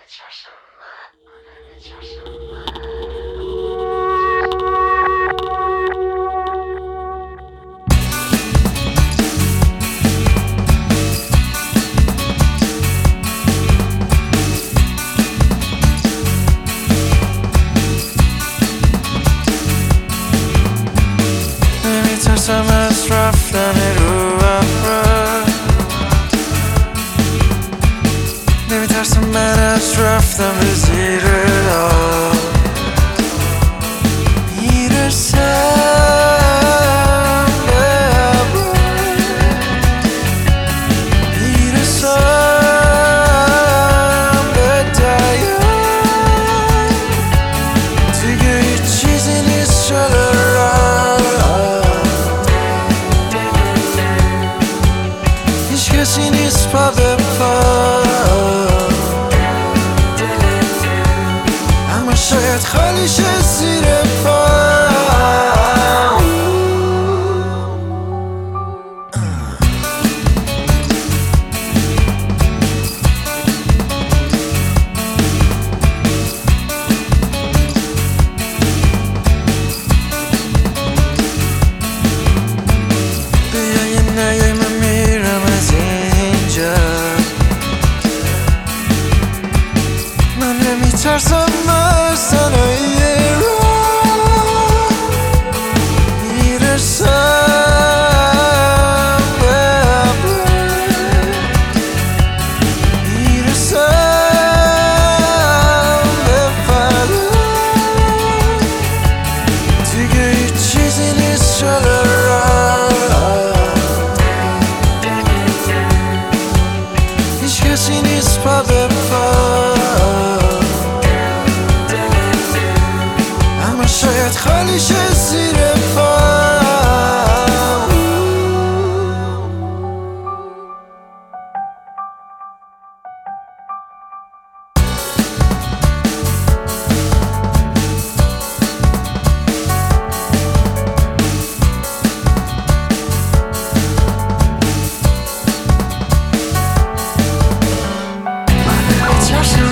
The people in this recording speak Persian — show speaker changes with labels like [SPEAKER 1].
[SPEAKER 1] نمیترسم از رفتن رو ابرا، نمیترسم من از رفتن به زیر آب. میرسم به ابرا، میرسم به دریا. دیگه هیچ چیزی نیست جلو کسی نیست پا به پا، اما شاید خالی شه زیر پا. بیای نیای من میرم از اینجا، من نمیترسم از تنهایی راه. میرسم به ابرا، میرسم به فردا. دیگه هیچ چیزی نیست جلو کسی نیست پا به پا، اما شاید خالی شه زیر پا.
[SPEAKER 2] 就是